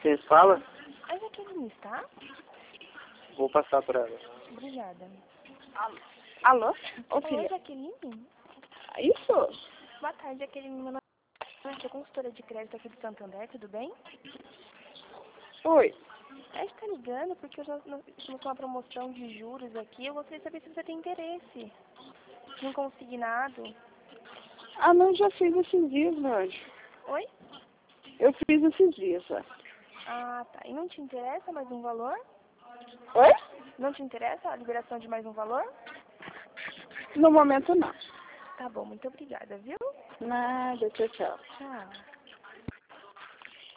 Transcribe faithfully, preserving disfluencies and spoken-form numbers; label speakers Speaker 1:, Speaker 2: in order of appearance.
Speaker 1: Quem fala?
Speaker 2: A Jaqueline está?
Speaker 1: Vou passar para ela.
Speaker 2: Obrigada.
Speaker 3: Alô? Alô? Ô,
Speaker 2: Oi,
Speaker 3: filha.
Speaker 2: Jaqueline?
Speaker 3: Isso?
Speaker 2: Boa tarde, Jaqueline. Meu nome é Sou consultora de crédito aqui do Santander, tudo bem?
Speaker 3: Oi.
Speaker 2: A gente tá ligando porque eu já nós estamos com uma promoção de juros aqui. Eu gostaria de saber se você tem interesse num consignado.
Speaker 3: Ah, não, já fiz esses dias, meu anjo.
Speaker 2: Oi?
Speaker 3: Eu fiz esses dias, ó.
Speaker 2: Ah, tá. E não te interessa mais um valor?
Speaker 3: Oi?
Speaker 2: Não te interessa a liberação de mais um valor?
Speaker 3: No momento, não.
Speaker 2: Tá bom, muito obrigada, viu?
Speaker 3: Nada, tchau, tchau.
Speaker 2: Tchau.